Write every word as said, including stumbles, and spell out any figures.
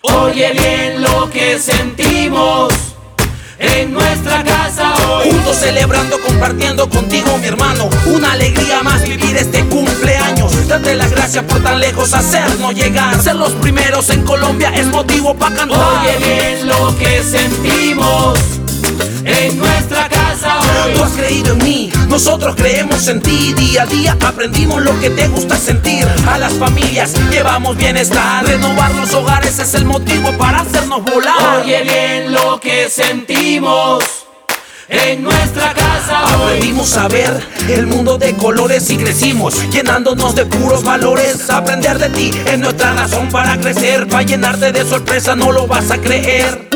Oye bien lo que sentimos en nuestra casa hoy. Juntos celebrando, compartiendo contigo, mi hermano. Una alegría más vivir este cumpleaños. Date las gracias por tan lejos hacernos llegar. Ser los primeros en Colombia es motivo para cantar. Oye bien lo que sentimos en nuestra casa hoy. Tú has creído en mí, nosotros creemos en ti. Día a día aprendimos lo que te gusta sentir. A las familias llevamos bienestar. Renovar los hogares es el motivo para hacernos volar. Oye bien lo que sentimos en nuestra casa hoy. Aprendimos a ver el mundo de colores y crecimos llenándonos de puros valores. Aprender de ti es nuestra razón para crecer. Para llenarte de sorpresa no lo vas a creer.